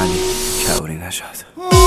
علی کوری نژاد.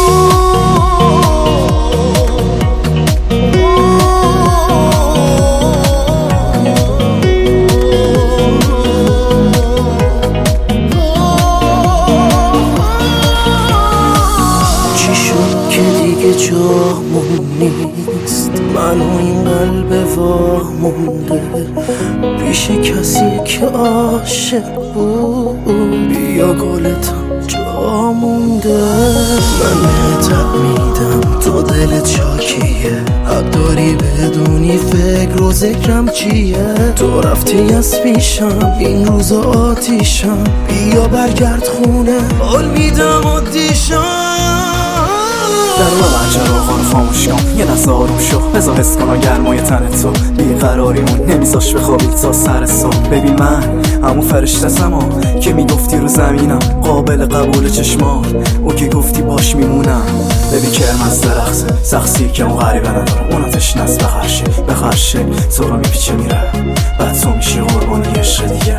جامون نیست من و این قلب وامونده پیش کسی که عاشق بود. بیا گلتم جامونده من بهتر میدم تو دل چاکیه حق داری بدونی فکر و ذکرم چیه. تو رفتی از پیشم این روزا آتیشم بیا برگرد خونه حال میدم و دیشم. در واقع چراغان خاموش کن یه لحظه آروم شو بذار حس کنم گرمای تن تو بیقراریمون نمیذاش بخوابی تا سر صبح. ببین من همون فرشته‌ام که میگفتی رو زمینم قابل قبول چشمات او که گفتی باش میمونم. ببین کرم از درخت سخصی که اون غریبه نداره اون آتش نست بخرشه تو رو میپیچه میره بعد تو میشی قربانی عشق دیگه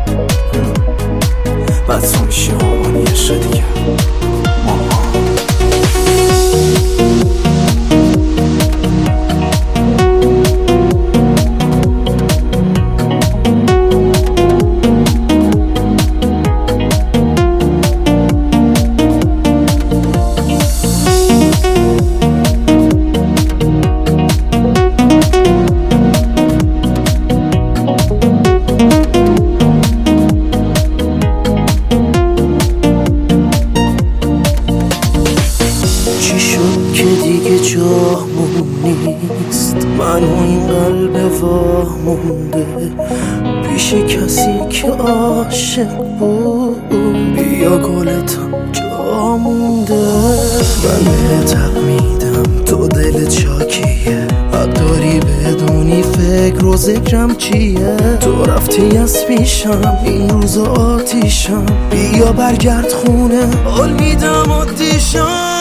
بعد تو میشی قربانی عشق دیگه. چی شد که دیگه جامون نیست من و این قلب وامونده پیش کسی که عاشق بود. بیا گلتم جامونده من بهتر میدم تو دل چاکیه حق داری بدونی فکر و ذکرم چیه. تو رفتی از پیشم این روزا آتیشم بیا برگرد خونه حال میدم و دیشم.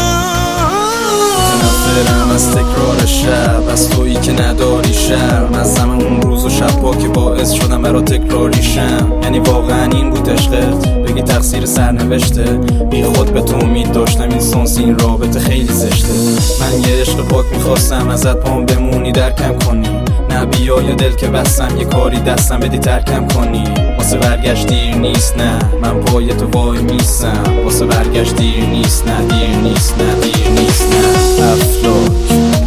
برم از تکرار شب از تویی که نداری شرم از همه اون روز و شب با که باعث شدم برا تکراریشم. یعنی واقعا این بود عشقت بگی تقصیر سرنوشته بی خود به تو امید داشتم این سانس این رابطه خیلی زشته. من یه عشق پاک میخواستم ازت پام بمونی درکم کنی نه بیا یا دل که بستم یه کاری دستم بدی ترکم کنی. واسه برگشت دیر نیست نه من پای تو وای میستم واسه برگشت دیر نیست نه دیر نیست نه دیر نیست نه. افلاک